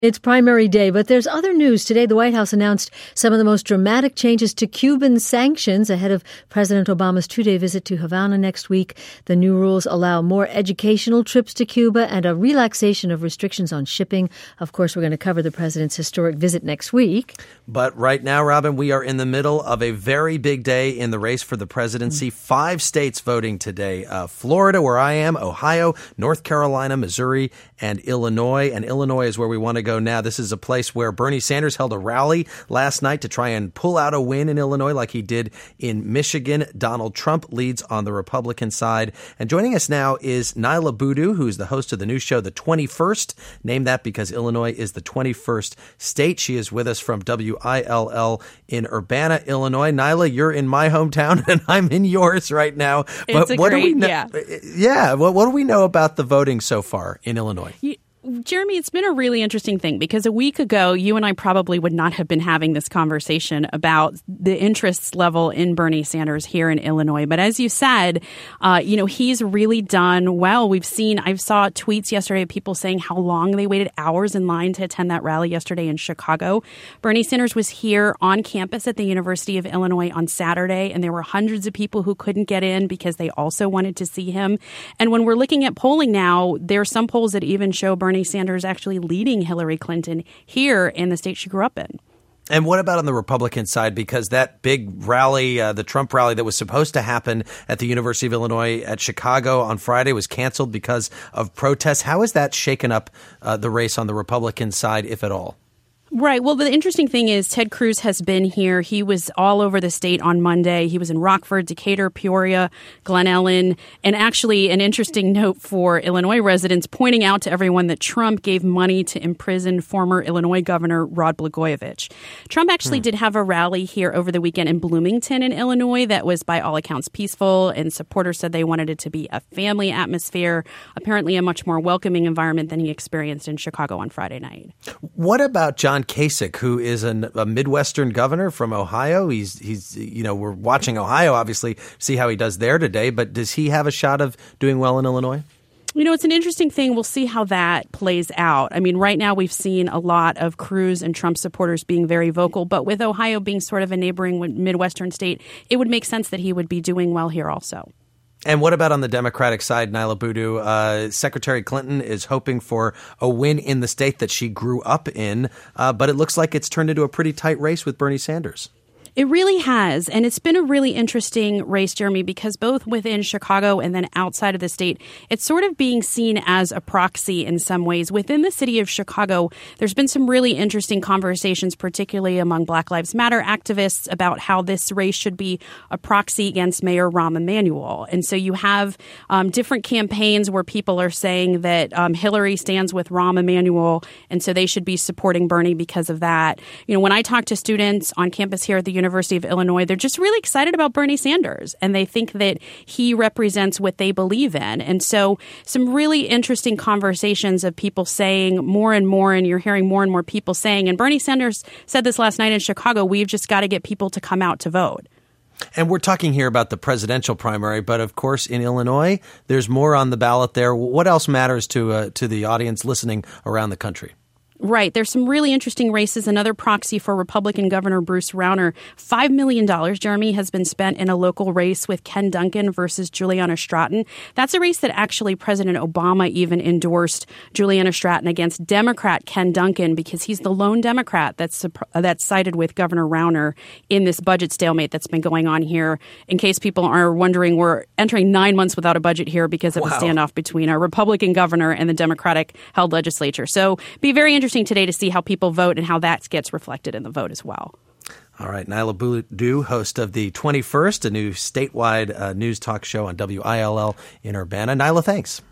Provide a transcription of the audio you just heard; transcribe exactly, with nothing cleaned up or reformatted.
It's primary day, but there's other news. Today, the White House announced some of the most dramatic changes to Cuban sanctions ahead of President Obama's two-day visit to Havana next week. The new rules allow more educational trips to Cuba and a relaxation of restrictions on shipping. Of course, we're going to cover the president's historic visit next week. But right now, Robin, we are in the middle of a very big day in the race for the presidency. Mm-hmm. Five states voting today. Uh, Florida, where I am, Ohio, North Carolina, Missouri, and Illinois. And Illinois is where we want to go now. This is a place where Bernie Sanders held a rally last night to try and pull out a win in Illinois like he did in Michigan. Donald Trump leads on the Republican side. And joining us now is Niala Boodhoo, who's the host of the news show The twenty-first. Named that because Illinois is the twenty-first state. She is with us from W I L L in Urbana, Illinois. Niala, you're in my hometown and I'm in yours right now. But it's a what great, do we know? Yeah. Yeah. What, what do we know about the voting so far in Illinois? You- Jeremy, it's been a really interesting thing because a week ago, you and I probably would not have been having this conversation about the interest level in Bernie Sanders here in Illinois. But as you said, uh, you know, he's really done well. We've seen, I saw tweets yesterday of people saying how long they waited hours in line to attend that rally yesterday in Chicago. Bernie Sanders was here on campus at the University of Illinois on Saturday, and there were hundreds of people who couldn't get in because they also wanted to see him. And when we're looking at polling now, there are some polls that even show Bernie Bernie Sanders actually leading Hillary Clinton here in the state she grew up in. And what about on the Republican side? Because that big rally, uh, the Trump rally that was supposed to happen at the University of Illinois at Chicago on Friday was canceled because of protests. How has that shaken up uh, the race on the Republican side, if at all? Right. Well, the interesting thing is Ted Cruz has been here. He was all over the state on Monday. He was in Rockford, Decatur, Peoria, Glen Ellen. And actually, an interesting note for Illinois residents pointing out to everyone that Trump gave money to imprison former Illinois Governor Rod Blagojevich. Trump actually hmm. did have a rally here over the weekend in Bloomington in Illinois that was by all accounts peaceful. And supporters said they wanted it to be a family atmosphere, apparently a much more welcoming environment than he experienced in Chicago on Friday night. What about John Kasich, who is an, a Midwestern governor from Ohio? He's, he's, you know, we're watching Ohio, obviously, see how he does there today. But does he have a shot of doing well in Illinois? You know, it's an interesting thing. We'll see how that plays out. I mean, right now we've seen a lot of Cruz and Trump supporters being very vocal. But with Ohio being sort of a neighboring Midwestern state, it would make sense that he would be doing well here also. And what about on the Democratic side, Niala Boodhoo? Uh, Secretary Clinton is hoping for a win in the state that she grew up in, uh, but it looks like it's turned into a pretty tight race with Bernie Sanders. It really has. And it's been a really interesting race, Jeremy, because both within Chicago and then outside of the state, it's sort of being seen as a proxy in some ways. Within the city of Chicago, there's been some really interesting conversations, particularly among Black Lives Matter activists, about how this race should be a proxy against Mayor Rahm Emanuel. And so you have um, different campaigns where people are saying that um, Hillary stands with Rahm Emanuel, and so they should be supporting Bernie because of that. You know, when I talk to students on campus here at the University of Illinois, they're just really excited about Bernie Sanders, and they think that he represents what they believe in. And so some really interesting conversations of people saying more and more, and you're hearing more and more people saying, and Bernie Sanders said this last night in Chicago, we've just got to get people to come out to vote. And we're talking here about the presidential primary, but of course in Illinois, there's more on the ballot there. What else matters to uh, to the audience listening around the country? Right. There's some really interesting races. Another proxy for Republican Governor Bruce Rauner. five million dollars, Jeremy, has been spent in a local race with Ken Duncan versus Juliana Stratton. That's a race that actually President Obama even endorsed Juliana Stratton against Democrat Ken Duncan because he's the lone Democrat that's that's sided with Governor Rauner in this budget stalemate that's been going on here. In case people are wondering, we're entering nine months without a budget here because of wow. the standoff between a Republican governor and the Democratic-held legislature. So be very interesting today to see how people vote and how that gets reflected in the vote as well. All right. Niala Boodhoo, host of The twenty-first, a new statewide uh, news talk show on W I L L in Urbana. Niala, thanks.